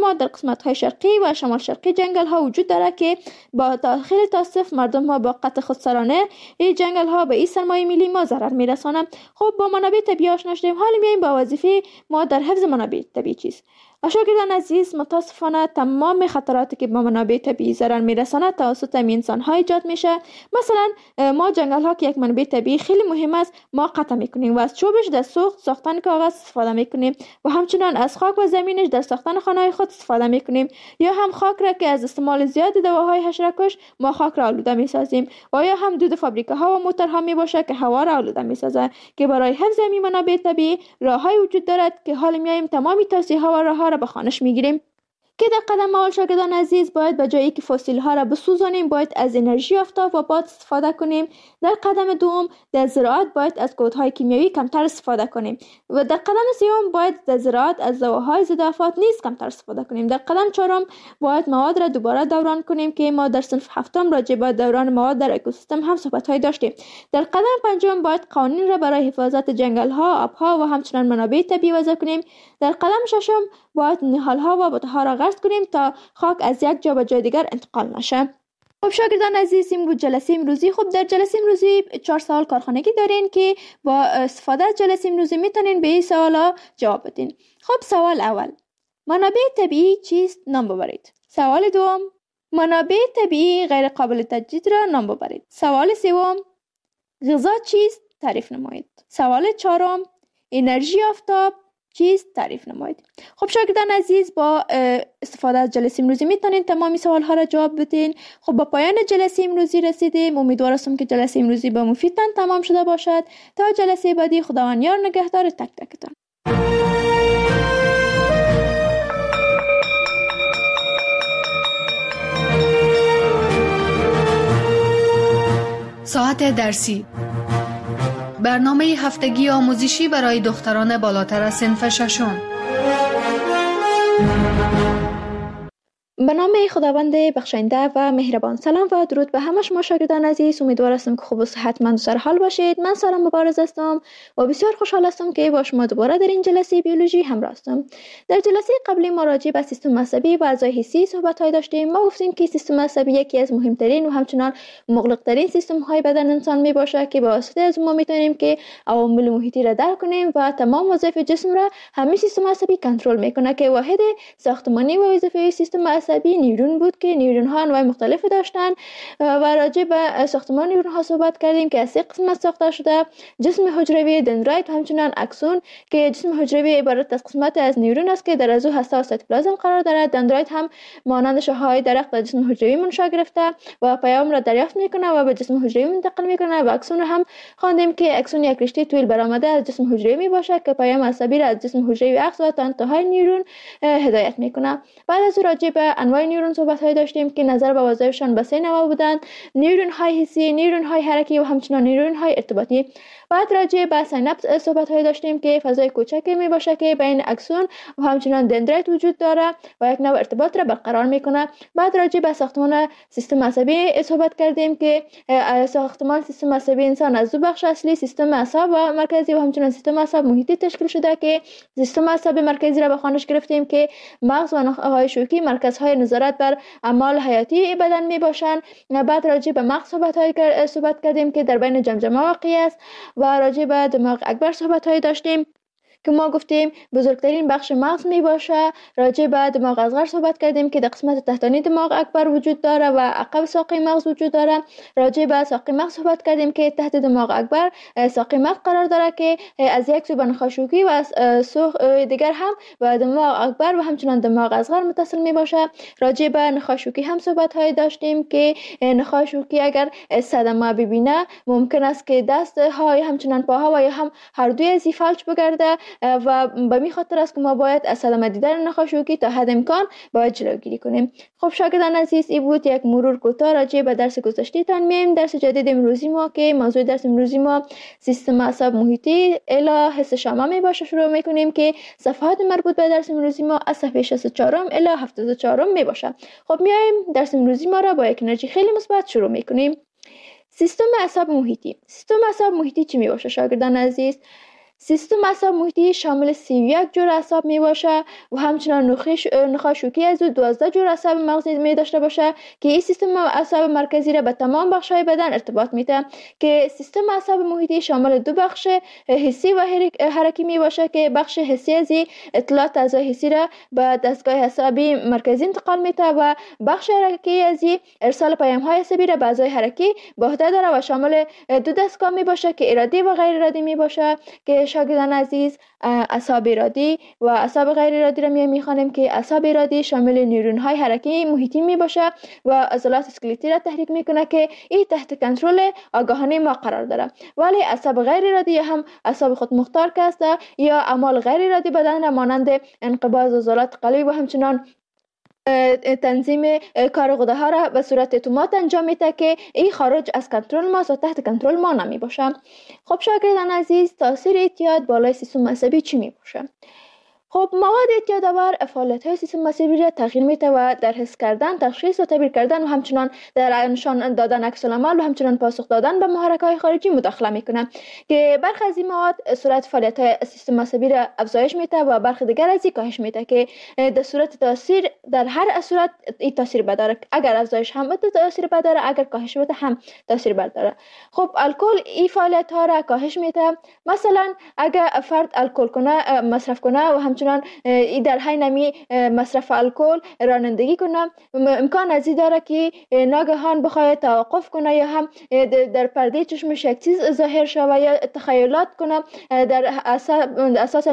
ما در قسمت‌های شرقی و شمال شرقی جنگل‌ها وجود دارد که با داخل توصیف مردم ها با قطع خودسرانه این جنگل‌ها به این سرمایه ملی ما ضرر می‌رسانند. خب با منابع طبیعی آشنا شدیم، حالا میایم با وظیفه ما در حفظ منابع طبیعی چیست. شاگردان عزیز، متاسفانه تمام خطراتی که با منابع طبیعی ضرر میرساند توسط انسان ها ایجاد میشه. مثلا ما جنگل ها که یک منبع طبیعی خیلی مهم است ما قطع میکنیم و از چوبش در ساختن کاغذ استفاده میکنیم و همچنان از خاک و زمینش در ساختن خانه های خود استفاده میکنیم، یا هم خاک را که از استعمال زیاد دواهای حشره‌کش ما خاک را آلوده میسازیم، و یا هم دود فابریکه ها و موتورها میباشه که هوا را آلوده میسازه. که برای حفظ این منابع طبیعی راههای وجود دارد که حال میایم تمامی توصیه ها و راهها را به خوانش میگیریم. که در قدم اول شاگردان عزیز باید به جایی که فسیل ها را بسوزانیم باید از انرژی آفتاب و باد استفاده کنیم. در قدم دوم در زراعت باید از کودهای کیمیایی کمتر استفاده کنیم و در قدم سوم باید در زراعت از دواهای ضد آفات نیز کمتر استفاده کنیم. در قدم چهارم باید مواد را دوباره دوران کنیم که ما در صنف هفتم راجع به دوران مواد در اکوسیستم هم صحبت‌های داشتیم. در قدم پنجم باید قوانین را برای حفاظت جنگل ها، آبها و همچنین منابع طبیعی وضع کنیم. در قدم ششم باید نهال‌ها و بوته‌ها را غرس کنیم تا خاک از یک جا به جای دیگر انتقال نشه. خب شاگردان عزیز، این بود جلسه امروزی. خب در جلسه امروزی 4 سوال کارخانگی دارین که با استفاده از جلسه امروزی میتونین به این سوالا جواب بدین. خب سوال اول، منابع طبیعی چیست؟ نام ببرید. سوال دوم، منابع طبیعی غیر قابل تجدید را نام ببرید. سوال سوم، غذا چیست؟ تعریف نمایید. سوال چهارم، انرژی آفتاب چیست؟ تعریف نمایید. خب شاگردان عزیز، با استفاده از جلسه امروزی میتونین تمامی سوال ها را جواب بدین. خب با پایان جلسه امروزی رسیدیم. امیدوار هستم که جلسه امروزی با مفیدتان تمام شده باشد. تا جلسه بعدی، خداوند یار نگهدار تک تکتان. ساعت درسی، برنامه هفتگی آموزشی برای دختران بالاتر از صنف ششم. به نام خداوند بخشنده و مهربان. سلام و درود به همه شما شاگردان عزیز. امیدوار هستم که خوب و صحتمند و سر حال باشید. من سارا مبارز هستم و بسیار خوشحال هستم که با شما دوباره در این جلسه بیولوژی همراه هستم. در جلسه قبلی ما راجع به سیستم عصبی و اعضای حسی صحبت‌های داشتیم. ما گفتیم که سیستم عصبی یکی از مهمترین و همچنان مغلق‌ترین سیستم‌های بدن انسان میباشه که با واسطه از ما میتونیم که عوامل محیطی را درک کنیم و تمام وظایف جسم را همین سیستم عصبی کنترل میکنه که واحد ساختمانی و وظیفه سیستم عصبی نیورون بود که نیورون ها انواع مختلفی داشتن و راجع به ساختمان نیورون ها صحبت کردیم که از 3 قسمت ساخته شده: جسم حجروی، دندرایت و همچنین اکسون. که جسم حجروی عبارت از قسمت از نیورون است که در ازو هسته و سایتوپلازم قرار دارد. دندرایت هم مانند شاخه‌های درخت در جسم حجروی منشأ گرفته و پیام را دریافت میکنه و به جسم حجروی منتقل میکنه. و اکسون هم خواندیم که اکسون یک رشته طول برآمده از جسم حجروی میباشه که پیام عصبی را از جسم حجروی عکس و تا انتهای نیورون هدایت میکنه. بعد از راجع به انواع نیورون صحبت‌های داشتیم که نظر به وظایفشان به 3 نوع بودند: نیورون های حسی، نیورون های حرکی و همچنین نیورون های ارتباطی. بعد راجع به سیناپس صحبت‌های داشتیم که فضای کوچکی میباشه که بین اکسون و همچنین دندرایت وجود داره و یک نوع ارتباط را برقرار میکنه. بعد راجع به ساختمان سیستم عصبی صحبت کردیم که ساختمان سیستم عصبی انسان از دو بخش اصلی: سیستم عصب و مرکزی و همچنین سیستم عصب محیطی تشکیل شده که سیستم عصب مرکزی را به خوانش گرفتیم که مغز و نخاع شوکی مرکزهای نظارت بر اعمال حیاتی بدن میباشند. بعد راجع به مغز صحبت کردیم که در بین جمجمه واقع است و راجع به دماغ اکبر صحبت‌های داشتیم که ما گفتیم بزرگترین بخش مغز می باشه. راجع به دماغ اصغر صحبت کردیم که در قسمت تحتانی دماغ اکبر وجود داره و عقب ساقه مغز وجود داره. راجع به ساقه مغز صحبت کردیم که تحت دماغ اکبر ساقه مغز قرار داره که از یک سو به نخاع شوکی و از سو دیگر هم به دماغ اکبر و همچنان دماغ اصغر متصل می باشه. راجع به نخاع شوکی هم صحبت های داشتیم که نخاع شوکی اگر صدمه ببینه ممکن است که دست های همچنان پاها و یا هم هر دوی از فلج بگرده و به می خاطر است که ما باید از صدمه دیدن نخاع شوکی تا حد امکان باید جلوگیری کنیم. خب شاگردان عزیز، این بود یک مرور کوتاه راجع به درس گذشته تان. میایم درس جدید امروزی ما که موضوع درس امروزی ما سیستم اعصاب محیطی الی حس شامه می باشه. شروع میکنیم که صفحات مربوط به درس امروزی ما از صفحه 64 الی 74 می باشه. خب میایم درس امروزی ما را با یک انرژی خیلی مثبت شروع میکنیم. سیستم اعصاب محیطی. سیستم اعصاب محیطی چی می باشه شاگردان عزیز؟ سیستم اعصاب محیطی شامل 31 جور اعصاب می باشه و همچنان نخاع شوکی از 12 جور اعصاب مغزی می داشته باشه که این سیستم اعصاب مرکزی را به تمام بخش‌های بدن ارتباط میده که سیستم اعصاب محیطی شامل دو بخش حسی و حرکی می باشه که بخش حسی از اطلاعات اعضای حسی را به دستگاه عصبی مرکزی انتقال میده و بخش حرکی از ارسال پیام‌های عصبی را به اعضای حرکی به عهده داره و شامل دو دستگاه می باشه که ارادی و غیر ارادی می باشه که شاگردان عزیز اعصاب ارادی و اعصاب غیر ارادی را میخوانیم که اعصاب ارادی شامل نیورون های حرکی محیطی می باشه و عضلات اسکلتی را تحریک میکنه که این تحت کنترل آگاهانه ما قرار داره، ولی اعصاب غیر ارادی هم اعصاب خود مختار که است یا اعمال غیر ارادی بدن را مانند انقباض عضلات قلبی و همچنان تنظیم کار غده ها را به صورت اتومات انجام میده که این خارج از کنترل ماست و تحت کنترل ما نمی باشه. خب شاگردان عزیز، تاثیر اعتیاد بالای سیستم عصبی چی می باشه؟ خب مواد اعتیادآور فعالیت‌های سیستم عصبی را تغییر میده و در حس کردن، تشخیص و تعبیر کردن و همچنان در نشان دادن عکس‌العمل و همچنان پاسخ دادن به محرک‌های خارجی مداخله میکنه که برخی از این مواد سرعت فعالیت‌های سیستم عصبی را افزایش میده و برخی دیگر از این کاهش میده که در صورت تاثیر در هر صورت این تاثیر بداره، اگر افزایش هم بده تاثیر بداره، اگر کاهش بده هم تاثیر بداره. خب الکل این فعالیت‌ها را کاهش میده. مثلا اگر فرد الکل کنه، مصرف کنه و همچنان در حین نمی مصرف الکل رانندگی کنه، امکان از این داره که ناگهان بخواد توقف کنه یا هم در پرده چشمش یک چیز ظاهر شود یا تخیلات کنه در اساس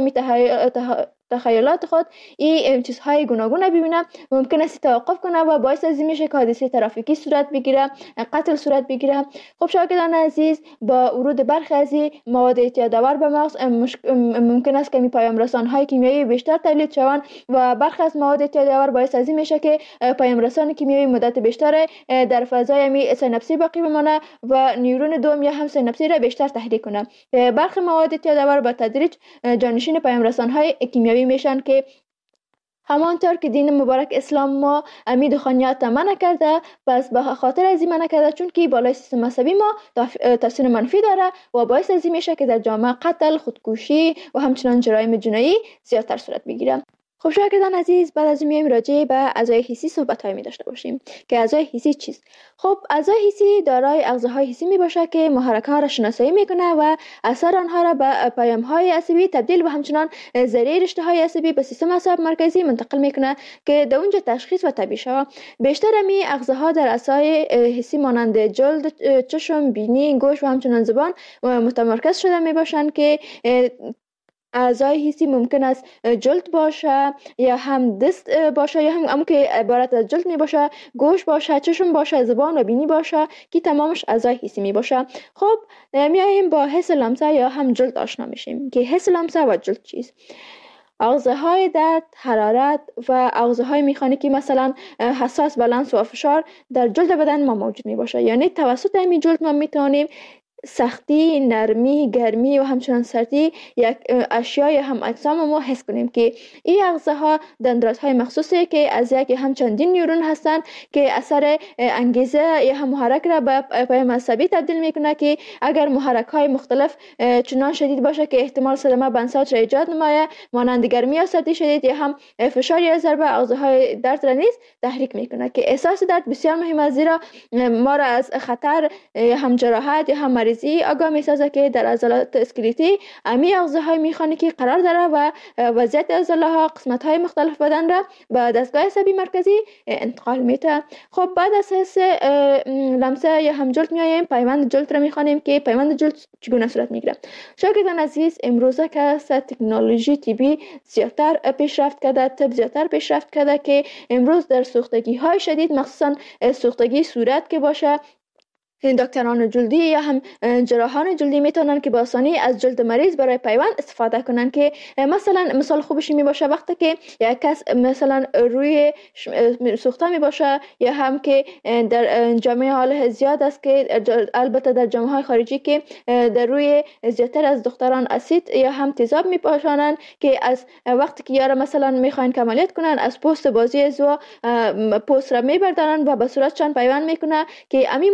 تخیلات خود این چیزهای گوناگون ببینه، ممکن است توقف کنه و باعث از این میشه که حادثه ترافیکی صورت بگیره، قتل صورت بگیره. خب شاگردان عزیز، با ورود برخی از مواد اعتیادآور به مغز ممکن است که پیام‌رسان‌های کیمیایی بیشتر تولید شوند و برخی از مواد اعتیادآور باعث از این میشه که پیام‌رسان کیمیایی مدت بیشتر در فضای سیناپسی باقی بمانه و نیورون دوم یا هم سیناپسی را بیشتر تحریک کنه. برخی مواد اعتیادآور با تدریج جانشین پیام‌رسان‌های کیمیایی میشن که همانطور که دین مبارک اسلام ما امی دخانیات منع کرده، پس به خاطر از این منع کرده چون که بالای سیستم عصبی ما تاثیر منفی داره و باعث از این میشه که در جامعه قتل، خودکشی و همچنان جرایم جنایی زیادتر صورت بگیره. خب شاگردان عزیز، بعد از میایم راجع به اعضای حسی صحبت‌های می داشته باشیم که اعضای حسی چیست؟ خب اعضای حسی دارای اغزاهای حسی می باشه که محرک‌ها را شناسایی میکنه و اثر آنها را به پیام‌های عصبی تبدیل و همچنان ذریعه رشته‌های عصبی به سیستم اعصاب مرکزی منتقل میکنه که در اونجا تشخیص و تعبیه شود. بیشتر می اغزاها در اعضای حسی مانند جلد، چشم، بینی، گوش و همچنان زبان متمرکز شده می باشند که اعضای حسی ممکن است جلد باشه یا هم دست باشه یا هم که عبارت از جلد می باشه، گوش باشه، چشم باشه، زبان و بینی باشه که تمامش اعضای حسی می باشه. خب میایم با حس لمسه یا هم جلد آشنا میشیم که حس لمسه و جلد چیست. اغزاهای درد، حرارت و اغزاهای مکانیکی مثلا حساس به لمس و فشار در جلد بدن ما موجود می باشه، یعنی توسط همین جلد ما میتونیم سختی، نرمی، گرمی و همچنان سردی یک اشیای هم اجسام ما حس کنیم که این اغزاها دندانهای مخصوصی که از یک هم چندین نیورون هستند که اثر انگیزه یا هم محرک را به پیام عصبی تبدیل میکنه که اگر محرک های مختلف چنان شدید باشه که احتمال صدمه بنساج را ایجاد نمایه، مانند گرمی یا سردی شدید یا هم فشار یا ضربه، اغزاهای درد را نیز تحریک میکنه که احساس درد بسیار مهم است، زیرا ما را از خطر یا هم جراحت یا هم آگاه می‌سازه که در عضلات اسکلتی امی اغزاهای میخانیکی قرار داره و وضعیت عضله‌ها قسمت‌های مختلف بدن را به دستگاه عصبی مرکزی انتقال میده. خب بعد از حس لمسه یا هم جلد میایم پیوند جلد را میخوانیم که پیوند جلد چگونه صورت میگیره. شاگردان عزیز، امروزه که تکنولوژی طبی زیادتر پیشرفت کرده، طب زیادتر پیشرفت کرده که امروز در سوختگی‌های شدید مخصوصا سوختگی صورت که باشه، دکتران جلدی یا هم جراحان جلدی میتونن که با آسانی از جلد مریض برای پیوند استفاده کنن که مثال خوبش می باشه وقتی که یک کس مثلا روی سوخته می باشه یا هم که در جامعه حال زیاد است که البته در جامعه های خارجی که در روی زیادتر از دختران اسید یا هم تیزاب می پاشانن که از وقتی که یارا مثلا میخواین که عملیات کنن از پوست بازی زو پوست را میبردارن و به صورت چند پیوند میکنه که امی مویرک ها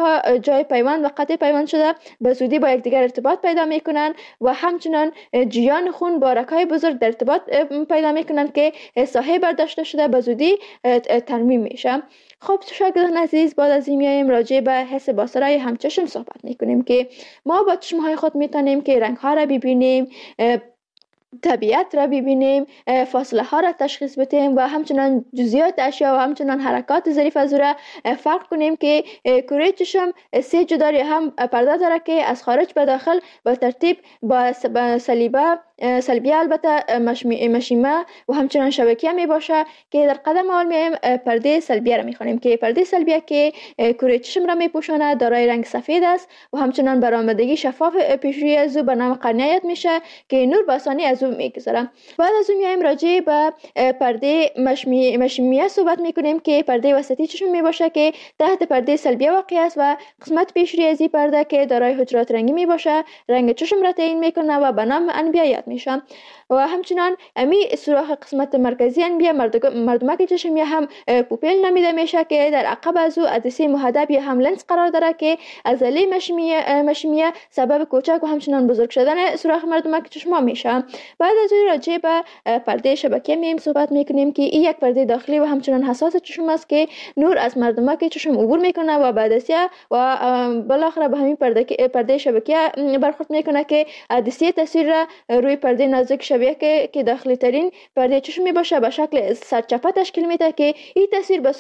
ها جای پیوند و قطع پیوند شده به زودی با یکدیگر ارتباط پیدا میکنن و همچنان جریان خون با رگ‌های بزرگ در ارتباط پیدا میکنن که ساحه برداشته شده به زودی ترمیم میشه. خب شاگردان عزیز، بعد از این میایم راجع به حس بصری همچشم صحبت میکنیم که ما با چشمهای خود میتونیم که رنگ ها را ببینیم، طبیعت را ببینیم، فاصله ها را تشخیص بدیم و همچنان جزئیات اشیا و همچنان حرکات ظریف از او را فرق کنیم که کره چشم سه جدار هم پرده داره که از خارج به داخل با ترتیب با سلبیه البته مشیمه و همچنان شبکیه می باشه که در قدم اول میایم پرده سلبیه را میخوانیم که پرده سلبیه که کره چشم را میپوشانه دارای رنگ سفید است و همچنان برآمدگی شفاف پیشروی از او به نام قرنیه یاد میشه که نور به آسانی از او میگذره. بعد از اون میایم راجع به پرده مشیمیه صحبت میکنیم که پرده وسطی چشم میباشه که تحت پرده سلبیه واقع است و قسمت پیشروی از این پرده که دارای حجرات رنگی میباشه رنگ چشم را تعیین میکنه و به نام انبیه یاد میشه. و همچنان امی سوراخ قسمت مرکزی انبیه مردمک چشمی هم پوپیل نامیده میشه که در عقب از او عدسه محدب یا هم لنز قرار داره که عضله مشیمیه سبب کوچک و همچنان بزرگ شدن سوراخ مردمک چشم میشه. بعد از این راجع به پرده شبکیه میم صحبت میکنیم که این یک پرده داخلی و همچنان حساس چشم است که نور از مردمک چشم عبور میکنه و بعد از و بالاخره به همین پرده شبکیه برخورد میکنه که عدسه تصویر را روی پرده نازک شبیه که داخلی ترین پرده چشم می باشه به شکل سرچپه تشکیل میده که این تصویر به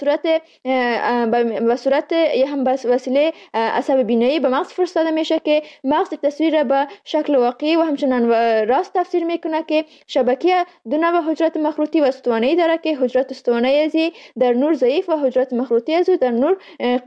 صورت یا هم به وسیله عصب بینایی به مغز فرستاده میشه که مغز تصویر را به شکل واقعی و همچنان راست تفسیر میکنه که شبکیه دو نوع حجرات مخروطی و استوانه‌ای داره که حجرات استوانه‌ای ازی در نور ضعیف و حجرات مخروطی ازو در نور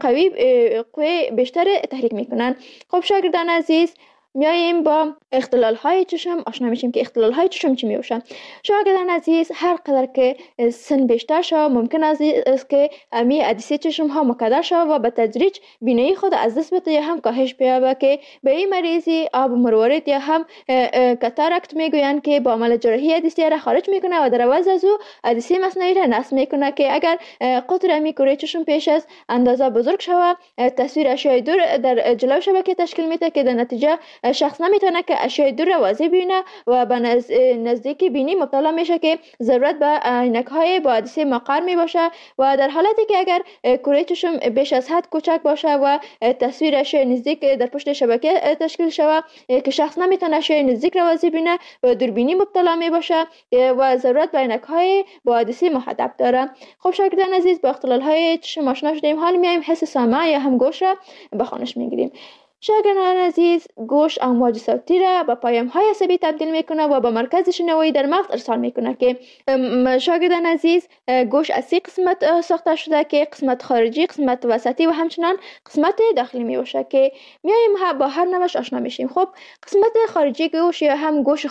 قوی بیشتر تحریک میکنن. خب شاگردان عزیز، میاییم با اختلال های چشم آشنا میشیم که اختلال های چشم چی میوشن. شاگردان عزیز، هر قدر که سن بیشتر شد ممکن است که امی عدسه چشم ها مکدر شد و به تدریج بینایی خود از دست بده یا هم کاهش بیابه که به این مریضی آب مروارید یا هم کاتاراکت میگویند که با عمل جراحی عدسه را خارج میکنه و در عوض از او عدسه مصنوعی را نصب میکنه که اگر قطر امی کره چشم پیش از اندازه بزرگ شود تصویر اشیاء دور در جلو شبکه تشکیل میده که در نتیجه شخص نمیتونه که اشیاء دور را واضح ببینه و به نزدیکی بینی مبتلا میشه که ضرورت به عینک‌های با عدسه مقر می باشه و در حالتی که اگر کره چشم بیش از حد کوچک باشه و تصویر اشیاء نزدیک در پشت شبکه تشکیل شود که شخص نمیتونه اشیاء نزدیک را واضح ببینه و دوربینی مبتلا می باشه و ضرورت به عینک‌های با عدسه محدب داره. خب شاگردان عزیز، با اختلال‌های چشم آشنا شدیم. حالا میایم حس سامع یا هم گوش را به خوانش میگیریم. شاگردان عزیز، گوش امواج صوتی را به پیام‌های عصبی تبدیل میکنه و به مرکز شنوایی در مغز ارسال میکنه که شاگردان عزیز، گوش از 3 قسمت ساخته شده که قسمت خارجی، قسمت وسطی و همچنان قسمت داخلی میباشه که میایم با هر نوعش آشنا میشیم. خب قسمت خارجی گوش یا هم گوش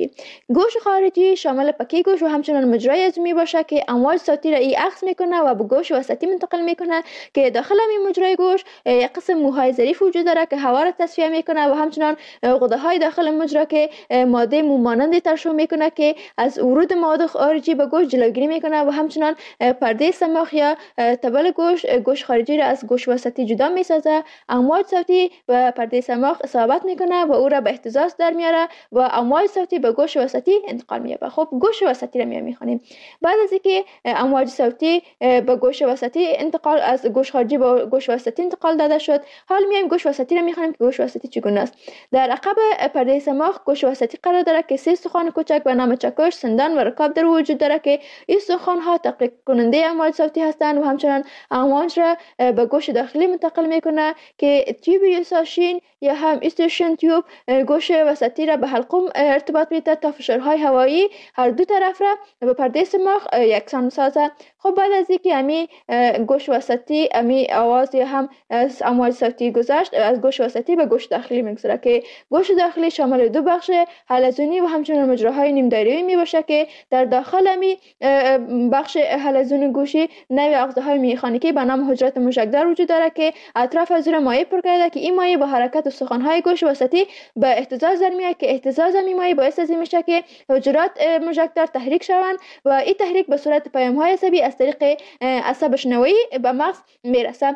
خارجی شامل پکی گوش و همچنان مجرای از میباشه که امواج صوتی را عکس میکنه و به گوش وسطی منتقل میکنه که داخل این مجرای گوش یک قسم موهای ظریف وجود داره که هوا را تصفیه میکنه و همچنان غده های داخل مجرا که ماده مومانند ترشح میکنه که از ورود مواد خارجی به گوش جلوگیری میکنه و همچنان پرده سماخ یا تبل گوش خارجی را از گوش وسطی جدا میسازه. امواج صوتی به پرده سماخ اصابت میکنه و او را به اهتزاز در میاره و امواج صوتی به گوش وسطی انتقال مییابه. خب گوش وسطی را میخوانیم. بعد از اینکه امواج صوتی به گوش وسطی انتقال از گوش خارجی به گوش وسطی انتقال داده شد، حال میایم گوش وسطی را میخوانیم که گوش وسطی چگونه است. در عقب پرده سماخ گوش وسطی قرار داره که 3 استخوان کوچک به نام چکش، سندان و رکاب در وجود داره که این استخوان ها تقلیق کننده امواج صوتی هستند و همچنان امواج را به گوش داخلی منتقل میکنه که تیوب یوساشین یا هم استیشن تیوب گوش وسطی را به حلقوم ارتباط میده تا فشارهای هوایی هر دو طرف را به پرده سماخ یکسان سازه. خب بعد از اینکه امی گوش وسطی امی آواز یا هم امواج صوتی گذشت، از گوش وسطی به گوش داخلی میگذره که گوش داخلی شامل 2 بخش حلزونی و همچنان مجراهای نیم دایره‌ای میباشه که در داخل امی بخش حلزون گوشی نوع آخذهای میخانیکی به نام حجرات موشکدار وجود داره که اطراف از اون مایع پر کرده که این مایع با حرکت استخوان‌های گوش وسطی به اهتزاز در میاد که اهتزاز این مایع باعث از این میشه که حجرات موشکدار تحریک شوند و این تحریک به صورت پیام‌های عصبی از طریق عصب شنوایی به مغز میرسه.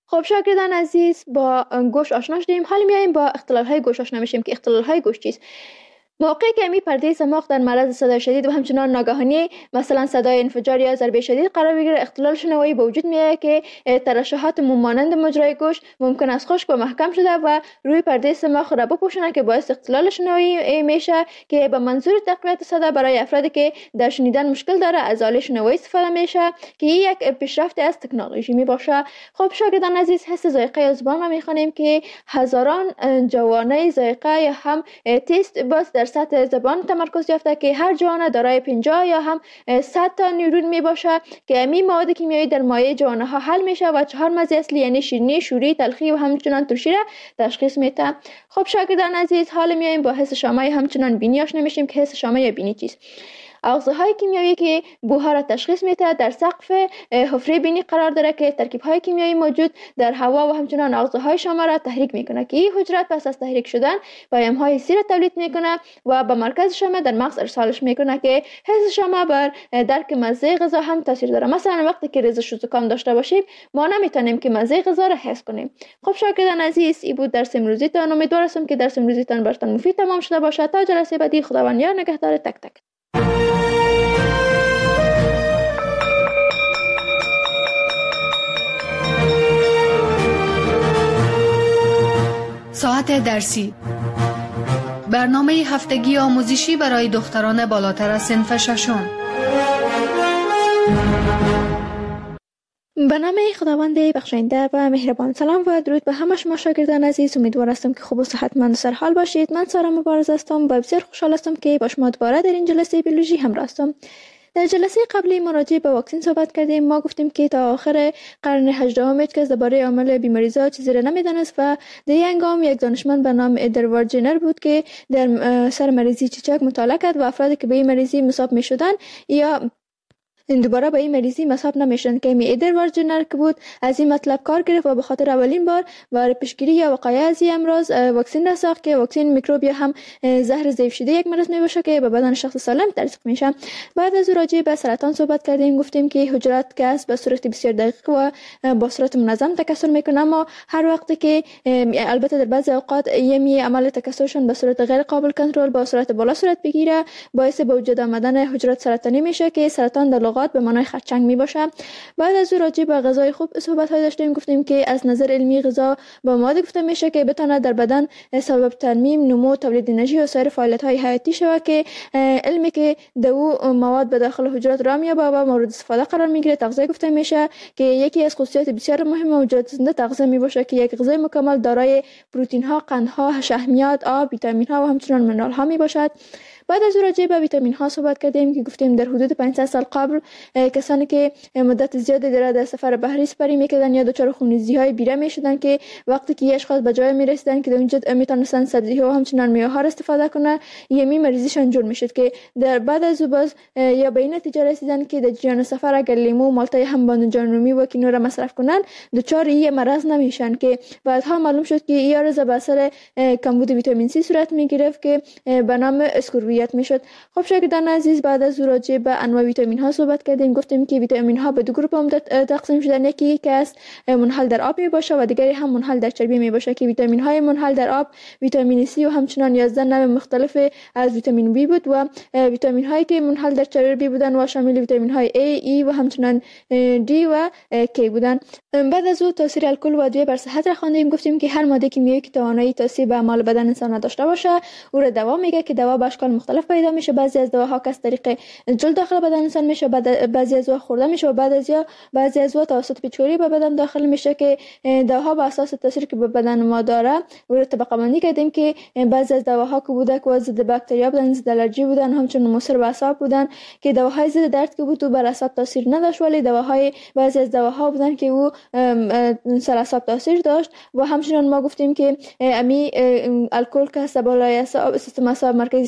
خب شاگردان عزیز، با گوش آشنا شدیم. حالا میایم با اختلال های گوش آشنا میشیم که اختلال های گوش چیست. موقعی که می پرده سماق در معرض صدای شدید و همچنان ناگهانی مثلا صدای انفجار یا ضربه شدید قرار بگیره، اختلال شنوایی به وجود میاد که ترشحات مانند مجرای گوش ممکن است خشک و محکم شده و روی پرده سماق را بپوشونه که باعث اختلال شنوایی میشه که به منظور تقویت صدا برای افرادی که در شنیدن مشکل داره از آله شنوایی استفاده میشه که یک پیشرفت از تکنولوژی می باشه. خب شاگردان عزیز، حس ذائقه زبان را میخوانیم که هزاران جوانه ذائقه یا هم تست باز در سطح زبان تمرکز یافته که هر جوانه دارای 50 یا هم 100 تا نیورون می باشه که امی مواد کیمیایی در مایع جوانه ها حل میشه و 4 مزه اصلی یعنی شیرینی، شوری، تلخی و همچنان ترشی را تشخیص میده. خب شاگردان عزیز، حالا میایم با حس شامه همچنان بینی آشنا میشیم که حس شامه یا بینی چیست. آغازهای کیمیایی که بوها را تشخیص میده در سقف حفره بینی قرار داره که ترکیب‌های کیمیایی موجود در هوا و همچنان آغازهای شامه را تحریک میکنه که این حجرات پس از تحریک شدن پیام‌های حسی را تولید میکنه و به مرکز شامه در مغز ارسالش میکنه که حس شامه بر درک مزه غذا هم تاثیر داره. مثلا وقتی که ریزش و زکام داشته باشیم ما نمیتونیم که مزه غذا را حس کنیم. خب شاگردان عزیز، این بود درس امروزیتان. امیدوارم که درس امروزیتان براتون مفید تمام شده باشه. تا جلسه بعدی، خداوند یار نگهدار تک تک. ساعت درسی، برنامه هفتگی آموزشی برای دختران بالاتر از صنف ششم. به نام خداوند بخشاینده و مهربان. سلام و درود به همه شما شاگردان عزیز. امیدوار هستم که خوب و صحتمند و سرحال باشید. من سارا مبارز هستم و بسیار خوشحال هستم که با شما دوباره در این جلسه بیولوژی همراه هستم. در جلسه قبلی ما راجع به واکسن صحبت کردیم. ما گفتیم که تا آخر قرن 18 کس درباره عامل بیماری‌ها چیزی را نمی‌دانست و در این هنگام یک دانشمند به نام ادوارد جنر بود که در سر مریضی چیچک مطالعه کرد و افرادی که به این مریضی مصاب می‌شدند یا دوباره به این مریضی مصاب نمیشن که ادوارد جنر که بود از این مطلب کار گرفت و به خاطر اولین بار برای پیشگیری یا وقایع از این امراض واکسن را ساخت که واکسن میکروب یا هم زهر ضعیف شده یک مرض میباشه که به بدن شخص سالم تزریق میشه. بعد از راجع به سرطان صحبت کردیم. گفتیم که حجرات که به صورت بسیار دقیق و با صورت منظم تکثر میکنه، اما هر وقتی که البته در بعضی اوقات یمی عمل تکثرشون به صورت غیر قابل کنترل با سرعت بالا صورت بگیره، باعث به وجود آمدن حجرات سرطانی میشه که سرطان در به معنای خرچنگ می باشه. بعد از او راجع به غذای خوب صحبت های داشتیم. گفتیم که از نظر علمی غذا با مواد گفته میشه که بتونه در بدن سبب ترمیم، نمو، تولید انرژی و سایر فعالیت های حیاتی شود که علمی که دو مواد به داخل حجرات را میابه و مورد استفاده قرار میگیره تغذیه گفته میشه که یکی از خصوصیات بسیار مهم موجودات زنده تغذیه می باشه که یک غذای مکمل دارای پروتئین ها، قندها، شحمیات، آب، ویتامین ها و همچنین منرال ها می باشد. بعد از راجع به ویتامین ها صحبت کردیم که گفتیم در حدود 500 سال قبل کسانی که مدت زیادی در سفر بحری سپری میکردن یا دچار خونریزی های بیره میشدن که وقتی که اشخاص به جای میرسیدن که در اونجا میتونستن سبزی ها و همچنین میوه ها استفاده کنه، یمی مریضیشان جور میشد که در بعد از باز یا به این نتیجه رسیدن که در جریان سفر اگر لیمو، مالته هم بانجان رومی و کینو را مصرف کنن دچار این مرض نمیشن که بعدها معلوم شد که این عرض به اثر کمبود ویتامین سی صورت میگرفت که به نام اسکوربیت میشد. خب شاگردان عزیز، بعد از راجع به انواع ویتامین ها صحبت کردیم. گفتیم که ویتامین ها به دو گروه تقسیم شدن، یکی که است منحل در آب می باشه و دیگری هم منحل در چربی می باشه که ویتامین های منحل در آب ویتامین سی و همچنین 11 نوع مختلف از ویتامین بی بود و ویتامین هایی که منحل در چربی بودن و شامل ویتامین های A، E و همچنین D و K بودن. بعد از او تاثیر الکل و ادویه بر صحت را خواندیم. گفتیم که هر ماده کیمیایی که توانایی تاثیر به اعمال بدن انسان داشته باشه او را دوا میگه که دوا به اشکال مختلف پیدا میشه. بعضی از دواها که از طریق جلد داخل بدن انسان میشه، بعضی از دوا خورده میشه و بعضی از دوا توسط پیچوری به بدن داخل میشه که دواها به اساس تاثیری که به بدن ما داره او را طبقه بندی کردیم که بعضی از دواها که بوده که ضد باکتریا بودن، ضد الرژی بودن، همچنین مضر به اعصاب بودن که دواهای ضد درد که بود بر اعصاب تاثیر نداشت، ولی بعضی از دواها بودن که او سر اعصاب تاثیر داشت. و همچنین ما گفتیم که امی الکل که بالای سیستم اعصاب مرکزی تاثیر خاص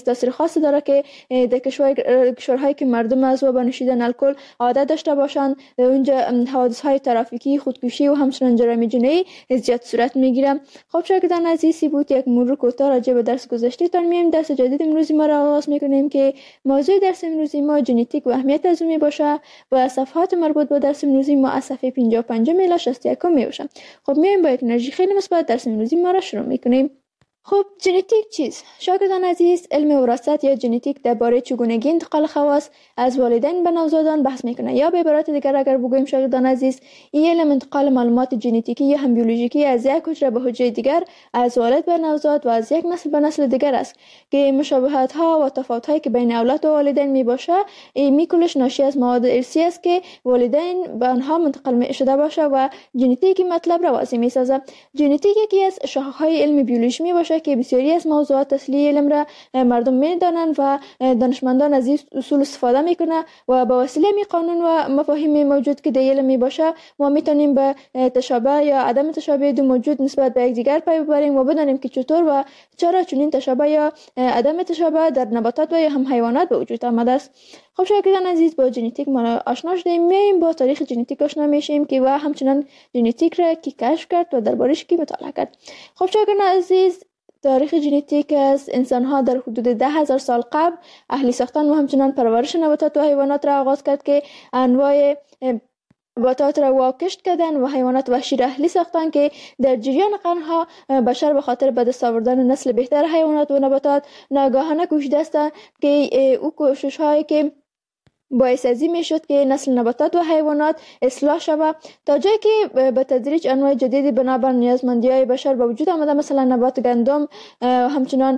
خاص داره که در کشورهایی که مردم از وبا نوشیدن الکل عادت داشته باشند اونجا حوادث های ترافیکی، خودکشی و همچنین جرایم جنایی زیاد صورت میگیره. خب شاگردان عزیز، بود یک مرور کوتاه راجع به درس گذشته تان میایم. درس جدید امروزی ما را آغاز میکنیم که موضوع درس امروزی ما ژنتیک و اهمیت از اون باشه و صفحات مربوط به درس امروزی ما از صفحه 55 الی 61 میشه. خب میایم با یک انرژی خیلی مثبت درس امروزی ما را شروع میکنیم. خب ژنتیک چیست؟ شاگردان عزیز، علم وراثت یا ژنتیک درباره چگونگی انتقال خواص از والدین به نوزادان بحث میکنه، یا به عبارت دیگر اگر بگوییم شاگردان عزیز، این علم انتقال معلومات ژنتیکی یا هم بیولوژیکی از یک حجره به حجره دیگر، از والد به نوزاد و از یک نسل به نسل دیگر است که مشابهت ها و تفاوت هایی که بین اولاد و والدین می باشه می کلش ناشی از مواد ارثی است که والدین به آنها منتقل می شده باشه و ژنتیک مطلب را واضح می سازه. ژنتیک یکی از شاخه های علم بیولوژی می باشه که بسیاری از موضوعات اصلی علم را مردم میدانند و دانشمندان از این اصول استفاده میکنه و با وسیله می قانون و مفاهیم موجود که در علم می باشه ما میتونیم به تشابه یا عدم تشابه دو موجود نسبت به یکدیگر پی ببریم و بدانیم که چطور و چرا چنین تشابه یا عدم تشابه در نباتات و یا هم حیوانات به وجود آمده است. خب شاگردان عزیز، با ژنتیک ما آشنا شدیم، میایم با تاریخ ژنتیک آشنا میشیم که و همچنان ژنتیک را کی کشف کرد و دربارش کی مطالعه کرد. خب شاگردان عزیز، تاریخ ژنتیک از انسان‌ها در حدود 10,000 سال قبل اهلی ساختن و همچنان پرورش نباتات و حیوانات را آغاز کرد که انواع نباتات را واکشت کردن و حیوانات وحشی را اهلی ساختن که در جریان قرنها بشر به خاطر به دست آوردن نسل بهتر حیوانات و نباتات ناگهانه کوشیده است که او کوشش هایی که باعث ازی می شد که نسل نباتات و حیوانات اصلاح شود تا جایی که به تدریج انواع جدیدی بنابر نیازمندی های بشر به وجود آمده، مثلا نبات گندم، همچنان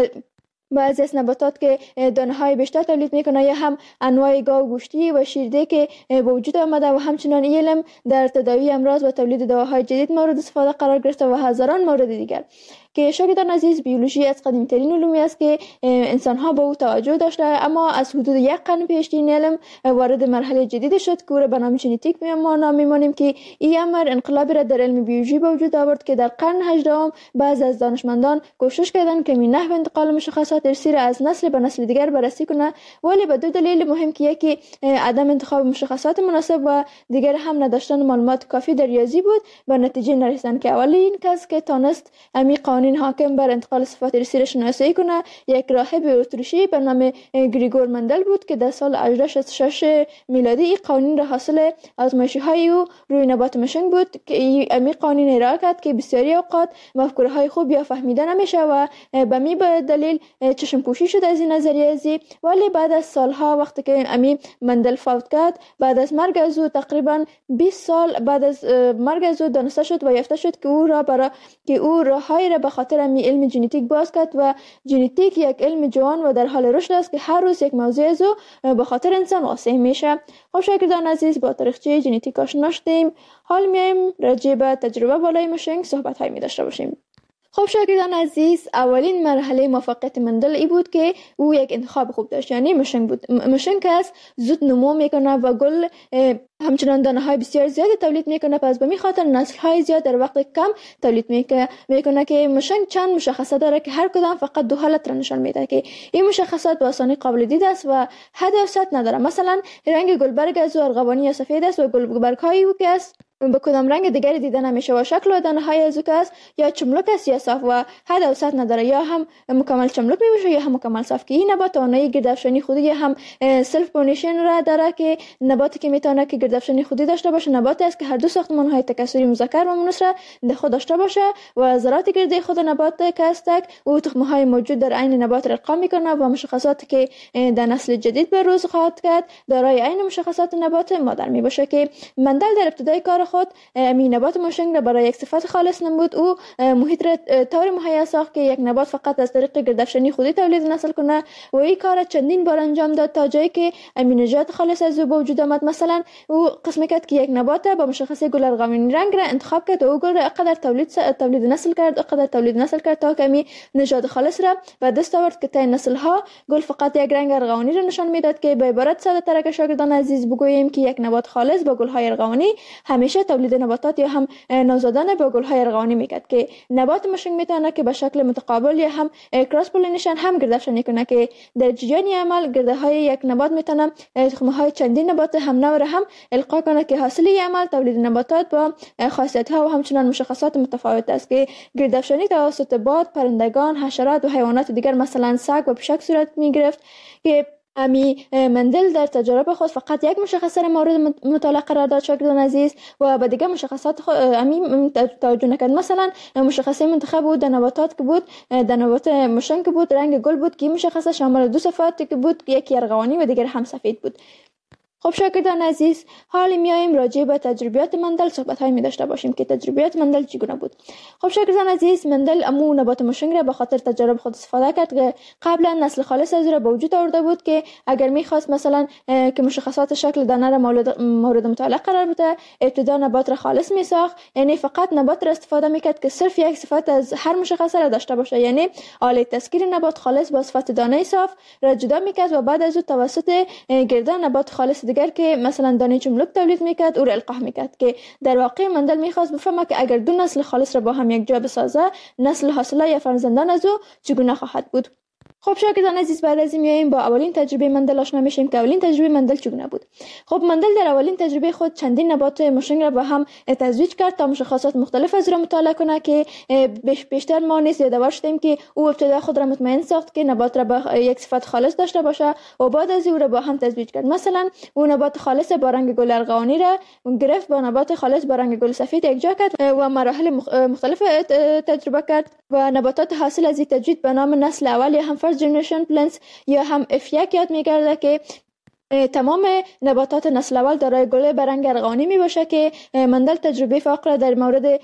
بعضی از نباتات که دانه های بیشتر تولید میکنه یا هم انواع گاو گوشتی و شیرده که به وجود آمده و همچنان علم در تداوی امراض و تولید دواهای جدید مورد استفاده قرار گرفته و هزاران مورد دیگر که شاگردان عزیز بیولوژی از قدیم ترین علومی است که انسان ها به او توجه داشته، اما از حدود یک قرن پیش این علم وارد مرحله جدید شد که او را به نام ژنتیک ما میمانیم که این امر انقلابی را در علم بیولوژی به وجود آورد که در قرن 18 بعض از دانشمندان کوشش کردند که نحو انتقال مشخصات ارثی را از نسل به نسل دیگر بررسی کنه، ولی به دو دلیل مهم که یکی عدم انتخاب مشخصات مناسب و دیگر هم نداشتن معلومات کافی در ریاضی بود، به نتیجه نرسیدن که اولین کس که تانست امی قوانین حاکم بر انتقال صفات ارثی را شناسایی کنه یک راهب اتریشی به نام گریگور مندل بود که در سال 1866 میلادی این قوانین را حاصل آزمایشی های او روی نبات مشنگ بود که امی قوانین ارائه کرد که بسیاری اوقات مفکوره های خوب یا فهمیده نمیشه و به می دلیل چشم پوشی شد از این نظریه ازی. ولی بعد از سالها وقتی که امی مندل فوت کرد، بعد از مرگ از او تقریبا 20 سال بعد از مرگ از او دانسته شد و یافته شد که او راههایی را به خاطر امی علم ژنتیک باز کرد و ژنتیک یک علم جوان و در حال رشد است که هر روز یک موضوع از او به خاطر انسان واضح میشه. خب شاگردان عزیز، با تاریخچه ژنتیک آشنا شدیم، حال میایم راجع به تجربه بالای مشنگ صحبت های می داشته باشیم. خب شاگردان عزیز، اولین مرحله موفقیت مندل ای بود که او یک انتخاب خوب داشت، یعنی مشنگ بود. مشنگ است زود نمو میکنه و گل همچنان دانه های بسیار زیادی تولید میکنه، پس به می خاطر نسل های زیاد در وقت کم تولید میکنه که مشنگ چند مشخصات داره که هر کدام فقط دو حالت را نشان میده که این مشخصات به آسانی قابل دید است و حد و سطح نداره. مثلا رنگ گلبرگ از ارغوانی یا سفید است و گلبرگ های او که است به کدام رنگ دیگری دیده نمیشه و شکل و دانه های از او که است یا چملک است یا صاف و حد و سطح نداره، یا هم مکمل چملک میشه یا هم مکمل صاف که این نبات توانایی گردافشانی خودی هم سلف پولینیشن را داره که نباتی که میتونه که گردافشانی خودی داشته باشه نباتی است که هر دو ساختمان های تکثری مذکر و مؤنث را در خود داشته باشه و ذرات گردی خود نبات که است او تخم های موجود در عین نبات را ارقام میکنه و مشخصاتی که در نسل جدید به روز خواهد کرد دارای عین مشخصات نبات مادر میباشه که مندل در ابتدای کار خود می نبات مشنگ را برای یک صفت خالص نمود. او محیط را طور مهیا ساخت که یک نبات فقط از طریق گردافشانی خودی تولید نسل کنه و این کار چندین بار انجام داد تا جایی که امینجات خالص از او به وجود آمد. مثلا او قسم کرد که یک نبات با مشخصه گل ارغوانی رنگ را انتخاب کرد و او گل را قدر تولید نسل کرد تا کمی نژاد خالص را به دست آورد که تا نسل ها گل فقط یک رنگ ارغوانی را نشان میداد که به عبارت ساده تر که شاگردان عزیز بگوییم که یک نبات خالص با گل های ارغوانی همیشه نتیجه تولید نباتات یا هم نوزادن با گل‌های ارغوانی میکرد که نبات مشنگ میتونه که به شکل متقابل یا هم کراس پولینیشن هم گردافشانی کنه که در جریان عمل گرده‌های یک نبات میتونه تخم‌های چندین نبات هم نوع را هم القا کنه که حاصل عمل تولید نباتات با خاصیت‌ها و همچنان مشخصات متفاوت است که گردافشانی توسط باد، پرندگان، حشرات و حیوانات دیگر مثلا سگ و پشک صورت میگرفت که مندل در تجارب خود فقط یک مشخصه را مورد مطالعه قرار داد شاگردان عزیز و به دیگر مشخصات توجه نکرد. مثلا مشخصه منتخب بود در نباتات که بود در نبات مشنگ بود رنگ گل بود که مشخصه شامل دو صفات که بود یکی ارغوانی و دیگر هم سفید بود. خب شاگردان عزیز حالا میایم راجع به تجربیات مندل صحبت های می داشته باشیم که تجربیات مندل چگونه بود. خب شاگردان عزیز مندل امو نبات مشنگ را به خاطر تجارب خود استفاده کرد که قبلا نسل خالص از را به وجود آورده بود که اگر میخواست مثلا که مشخصات شکل دانه را مورد مطالعه قرار بده ابتدا نبات را خالص می ساخت، یعنی فقط نبات را استفاده میکرد که صرف یک صفت از هر مشخصه را داشته باشه، یعنی آله تسکیر نبات خالص با صفت دانه صاف را جدا میکرد و بعد از او توسط گردن نبات خالص دیگر که مثلا دانه چملک تولید میکرد او را القاح میکرد که در واقع مندل میخواست بفهمه که اگر دو نسل خالص را با هم یک جا بسازه نسل حاصله یا فرزندان از او چگونه خواهد بود. خب شاگردان عزیز بعد از این میایم با اولین تجربه مندل آشنا میشیم که اولین تجربه مندل چگونه بود. خب مندل در اولین تجربه خود چندین نبات مشنگ را با هم تزویج کرد تا مشخصات مختلف از را مطالعه کنه که بیشتر ما نیز یادآور شدیم که او ابتدا خود را مطمئن ساخت که نبات را با یک صفت خالص داشته باشه و بعد از او را با هم تزویج کرد. مثلا او نبات خالص با رنگ گل ارغوانی را گرفت با نبات خالص با رنگ گل سفید یکجا کرد و مراحل مختلف تجربه کرد و نباتات حاصل از این تجوید به نام نسل اول یا هم فرست جنریشن پلنتس یا هم F1 یاد می‌گرده که تمام نباتات نسل اول دارای گل به رنگ ارغوانی می باشه که مندل تجربه فقره در مورد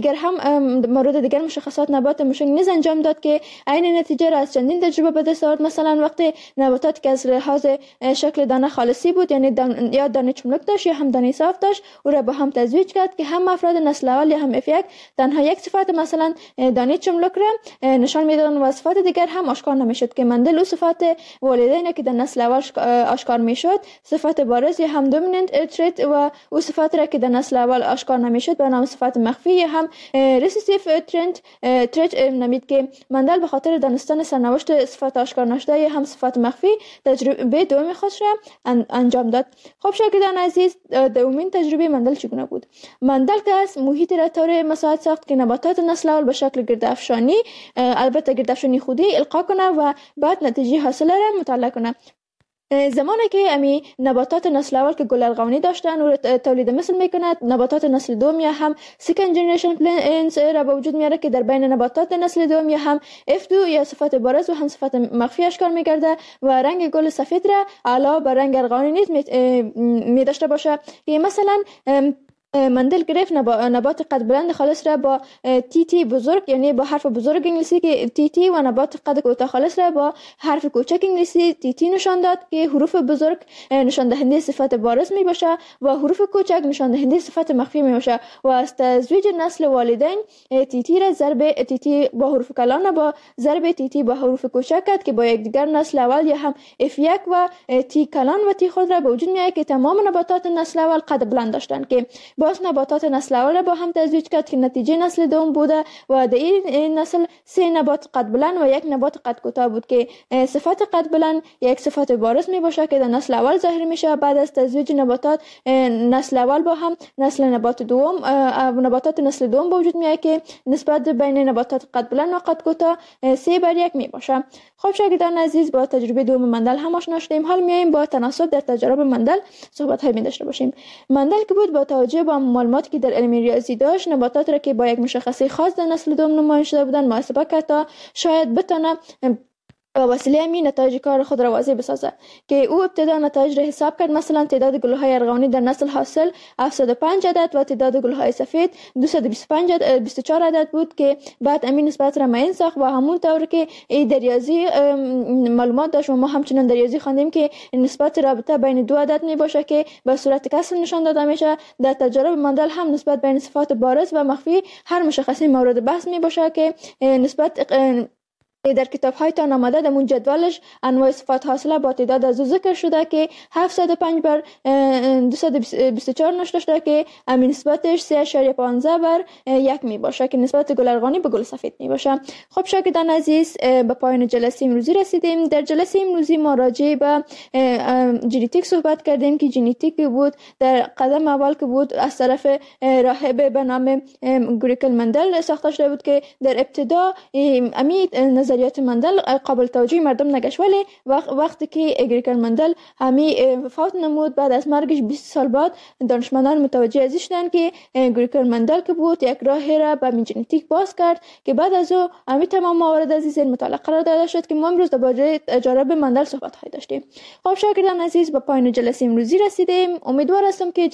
دیگر مشخصات نبات مشنگ نیز انجام داد که عین نتیجه را از چندین تجربه به دست آورد. مثلا وقتی نباتات که از لحاظ شکل دانه خالصی بود یعنی یا دانه چملک داشت یا هم دانه صاف داشت او را با هم تزویج کرد که هم افراد نسل اول یا هم F1 تنها یک صفت مثلا دانه چملک را نشان میدادند و صفات دیگر هم آشکار نمیشد که مندل او صفات والدین که در نسل اول آشکار شد صفت بارز یا هم دومیننت تریت و او صفات را که در نسل اول آشکار نمیشد به نام صفت مخفی یا هم ریسیسیف تریت نامید که مندل به خاطر دانستن سرنوشت صفات آشکار نشده یا هم صفات مخفی تجربه دومی خودش را انجام داد. خب شاگردان عزیز دومین تجربه مندل چگونه بود؟ مندل که از محیط را طور مساعد ساخت که نباتات نسل اول به شکل گردافشانی البته گردافشانی خودی القا کنه و بعد نتیجه حاصله را مطالعه کنه. زمانی که امی نباتات نسل اول که گل ارغوانی داشتن و تولید مثل میکند نباتات نسل دوم یا هم سیکند جنریشن پلنتس را به وجود میاره که در بین نباتات نسل دوم یا هم F2 یا صفت بارز و هم صفت مخفی اشکال میگرده و رنگ گل سفید را علاوه بر رنگ ارغوانی نیز می داشته باشه که مثلا مندل گرفت نبات قد بلند خالص را با تی بزرگ یعنی با حرف بزرگ انگلیسی که تی و نبات قد کوتاه خالص را با حرف کوچک انگلیسی تی نشان داد که حروف بزرگ نشان دهنده صفت بارز می باشه و حروف کوچک نشان دهنده صفت مخفی می باشه و از تزویج نسل والدین تی را ضرب تی با حروف کلان با ضرب تی با حروف کوچک کرد که با یکدیگر نسل اول یا هم F1 و تی کلان و تی خود را به وجود میاره که تمام نباتات نسل اول قد بلند داشتند که باز نباتات نسل اول را با هم تزویج کرد که نتیجه نسل دوم بوده و در این نسل 3 نبات قد بلند و 1 نبات قد کوتاه بود که صفت قد بلند یک صفت بارز می باشه که در نسل اول ظاهر میشه. بعد از تزویج نباتات نسل اول با هم نباتات نسل دوم به وجود میاد که نسبت بین نباتات قد بلند و قد کوتاه 3:1 می باشه. خب شاگردان عزیز با تجربه دوم مندل هم آشنا شدیم. حال میایم با تناسب در تجارب مندل صحبت های می داشته باشیم. مندل که بود با توجه با معلوماتی که در علم ریاضی داشت نباتات را که با یک مشخصه خاص در نسل دوم نمایش شده بودند محاسبه کرد تا شاید بتونه و وسیله همین نتایج کار خود را واضح بسازد که او ابتدا نتایج را حساب کرد. مثلا تعداد گل‌های ارغوانی در نسل حاصل 705 عدد و تعداد گل‌های سفید 224 عدد بود که بعد امین نسبت را معین ساخت و همون طور که در ریاضی معلومات داشت و ما همچنان در ریاضی خواندیم که نسبت رابطه بین دو عدد می باشه که به صورت کسر نشان داده میشه. در تجارب مندل هم نسبت بین صفات بارز و مخفی هر مشخصه مورد بحث می باشه که نسبت در کتاب هایتان آمده در اون جدولش انواع صفات حاصله با تعداد از ذکر شده که 705 بر 224 نشته شده که همین نسبتش 3.15 بر 1 می باشه که نسبت گل ارغانی به گل سفید می باشه. خب شاگردان عزیز، به پایان جلسه امروزی رسیدیم. در جلسه امروزی ما راجع به ژنتیک صحبت کردیم که ژنتیک بود در قدم اول که بود از طرف راهب به نام گریکل مندل ساخته شده بود که در ابتدا امی نظریات مندل قابل توجه مردم نگشت، ولی وقتی که گریکل مندل همی وفات نمود بعد از مرگش 20 سال بعد دانشمندان متوجه ازش شدند که گریکل مندل که بود یک راهی را به ژنتیک باز کرد که بعد از او همی تمام موارد از این مطالعه قرار داده شد که ما امروز درباره تجارب مندل صحبت داشتیم. خب شاگردان عزیز، به پایان جلسه امروزی رسیدیم. امیدوار هستم که